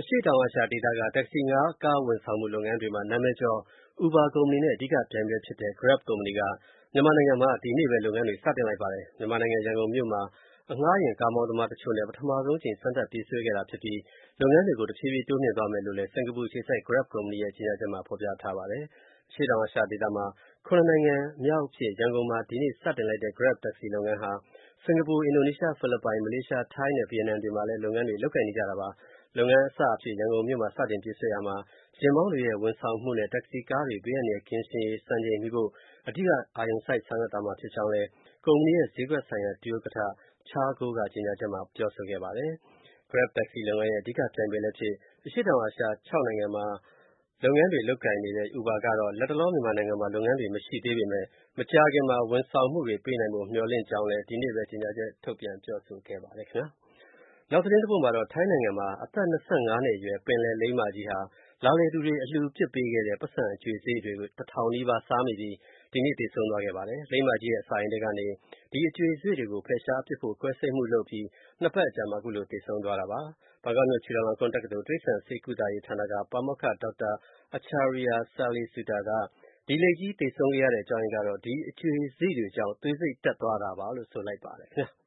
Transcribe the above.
အရှေ့တောင်အာရှဒေသက တက္ကစီငှားကားဝန်ဆောင်မှုလုပ်ငန်းတွေမှာနာမည်ကျော် Uber ကုမ္ပဏီနဲ့ အဓိကပြိုင်ဘက်ဖြစ်တဲ့ Grab ကုမ္ပဏီက မြန်မာနိုင်ငံမှာ ဒီနေ့ပဲ လုပ်ငန်းတွေ စတင်လိုက်ပါတယ်။ မြန်မာနိုင်ငံ ရန်ကုန်မြို့မှာ အငှားယာဉ်ကားမောင်းသမားတချို့နဲ့ ပထမဆုံးအကြိမ် စမ်းသပ်ပြေးဆွဲခဲ့တာဖြစ်ပြီး လုပ်ငန်းတွေကို တဖြည်းဖြည်းတိုးမြှင့်သွားမယ်လို့လည်း စင်္ကာပူအခြေစိုက် Grab ကုမ္ပဏီရဲ့ ကြေညာချက်မှာ ဖော်ပြထားပါတယ်။ အရှေ့တောင်အာရှဒေသမှာ ၇ နိုင်ငံမြောက်အဖြစ် ရန်ကုန်မှာ ဒီနေ့စတင်လိုက်တဲ့ Grab တက္ကစီလုပ်ငန်းဟာ စင်္ကာပူ၊ အင်ဒိုနီးရှား၊ ဖိလစ်ပိုင်၊ မလေးရှား၊ ထိုင်းနဲ့ ဗီယက်နမ်တွေမှာလည်း လုပ်ငန်းတွေ လုပ်ကိုင်နေကြတာပါ။ လုပ်ငန်းအစအဖြစ် ရန်ကုန်မြို့မှာ စတင်ပြေးဆွဲရာမှာ ယာဉ်မောင်းတွေရဲ့ ဝန်ဆောင်မှုနဲ့ တက္ကစီကားတွေ ဘေးအန္တရာယ်ကင်းရှင်းရေး စံချိန်မီဖို့ အဓိက အာရုံစိုက်ဆောင်ရွက်သွားမှာဖြစ်ကြောင်းလည်း ကုမ္ပဏီရဲ့ ဈေးကွက်ဆိုင်ရာ ဒုဥက္ကဋ္ဌ Cheryl Goh က ကြေညာချက်မှာ ပြောဆိုခဲ့ပါတယ်။ Grab တက္ကစီလုပ်ငန်းရဲ့ အဓိကပြိုင်ဘက်လည်းဖြစ် အရှေ့တောင်အာရှ ၆ နိုင်ငံမှာ လုပ်ငန်းတွေလုပ်ကိုင်နေတဲ့ Uber ကတော့ လတ်တလော မြန်မာနိုင်ငံမှာ လုပ်ငန်းတွေမရှိသေးပေမဲ့ မကြာခင်မှာ ဝန်ဆောင်မှုတွေပေးနိုင်ဖို့ မျှော်လင့်ကြောင်းလည်း ဒီနေ့ပဲ ကြေညာချက်ထုတ်ပြန်ပြောဆိုခဲ့ပါတယ်ခင်ဗျာ။ နောက်သတင်းတပုဒ်မှာတော့ ထိုင်းနိုင်ငံမှာ အသက် ၂၅ နှစ်အရွယ် ပင်လယ်လိမ္မာကြီးဟာ လာလည်သူတွေ အလှူပစ်ပေးခဲ့တဲ့ ပိုက်ဆံအကြွေစရိတ်တွေ ၁,၀၀၀ နီးပါးစားမိပြီး ဒီနေ့ သေဆုံးသွားခဲ့ပါတယ်။ လိမ္မာကြီးရဲ့ အစာအိမ်ထဲကနေ ဒီအကြွေစရိတ်တွေကို ဖယ်ရှားပစ်ဖို့ ခွဲစိတ်မှုလုပ်အပြီး ၂ ပတ်အကြာမှာ ခုလို သေဆုံးသွားတာပါ။ ဘန်ကောက်မြို့ ချူလာလောင်ကွန်းတက္ကသိုလ် တိရစ္ဆာန်ဆေးကုသရေးဌာနက ပါမောက္ခ ဒေါက်တာ Acharya Salleasuta က ဒီလိပ်ကြီးသေဆုံးခဲ့ရတဲ့ အကြောင်းရင်းကတော့ ဒီအကြွေစရိတ်တွေကြောင့် သွေးဆိပ်တက်သွားတာပါလို့ ဆိုလိုက်ပါတယ်ခင်ဗျာ။